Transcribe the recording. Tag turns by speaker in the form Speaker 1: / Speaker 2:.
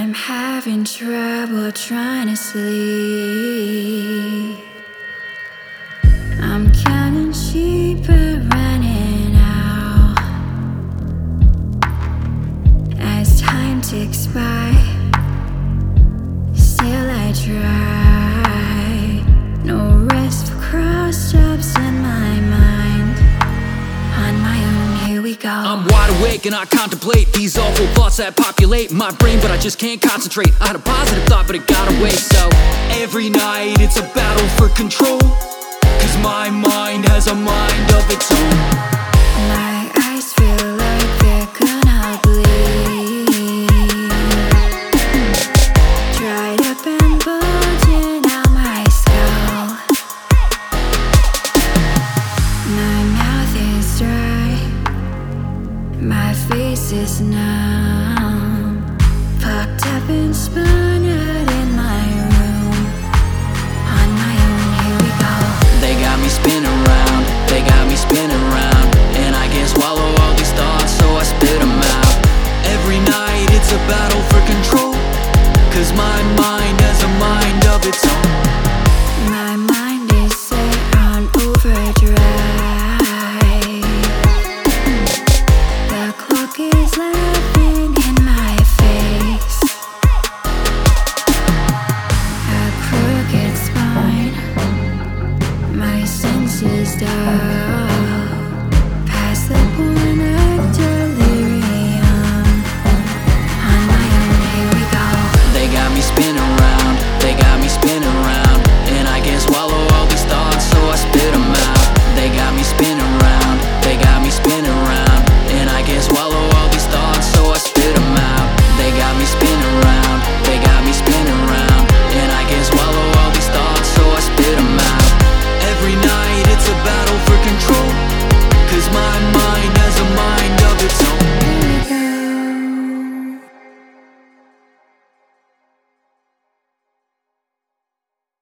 Speaker 1: I'm having trouble trying to sleep. I'm counting sheep but running out. As time ticks by, still I try. No rest for cross jobs in my mind. On my own, here we go.
Speaker 2: I'm wide awake and I contemplate these awful thoughts that populate my brain, but I just can't concentrate. I had a positive thought, but it got away. So every night it's a battle for control, 'cause my mind has a mind of its own.
Speaker 1: My eyes feel like they're gonna bleed. Dried up and bulging out my skull. My mouth is dry, my face is numb. Fucked up and spun out in my room. On my own, here we go.
Speaker 2: They got me spinning round, they got me spinning round, and I can't swallow all these thoughts, so I spit them out. Every night it's a battle for control, 'cause my mind has a mind of its own.